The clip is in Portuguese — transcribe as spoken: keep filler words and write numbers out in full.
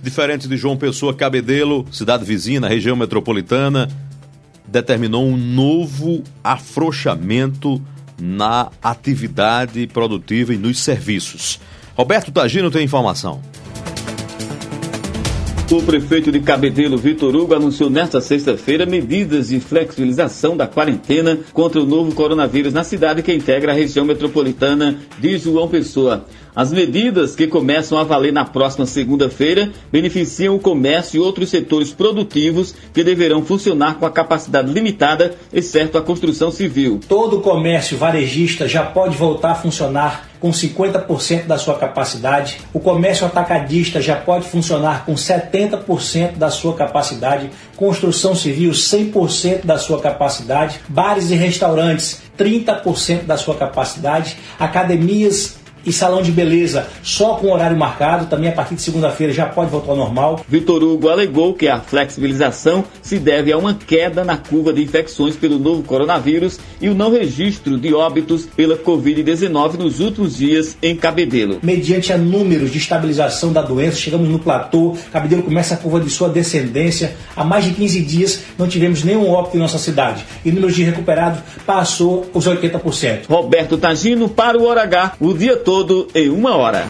diferente de João Pessoa, Cabedelo, cidade vizinha na região metropolitana, determinou um novo afrouxamento na atividade produtiva e nos serviços. Roberto Tagino tem informação. O prefeito de Cabedelo, Vitor Hugo, anunciou nesta sexta-feira medidas de flexibilização da quarentena contra o novo coronavírus na cidade que integra a região metropolitana de João Pessoa. As medidas, que começam a valer na próxima segunda-feira, beneficiam o comércio e outros setores produtivos que deverão funcionar com a capacidade limitada, exceto a construção civil. Todo o comércio varejista já pode voltar a funcionar com cinquenta por cento da sua capacidade. O comércio atacadista já pode funcionar com setenta por cento da sua capacidade. Construção civil, cem por cento da sua capacidade. Bares e restaurantes, trinta por cento da sua capacidade. Academias e salão de beleza só com horário marcado, também a partir de segunda-feira já pode voltar ao normal. Vitor Hugo alegou que a flexibilização se deve a uma queda na curva de infecções pelo novo coronavírus e o não registro de óbitos pela covid dezenove nos últimos dias em Cabedelo. Mediante a números de estabilização da doença, chegamos no platô, Cabedelo começa a curva de sua descendência. Há mais de quinze dias não tivemos nenhum óbito em nossa cidade e o número de recuperados passou os oitenta por cento. Roberto Tagino para o Hora H, o dia todo em uma hora.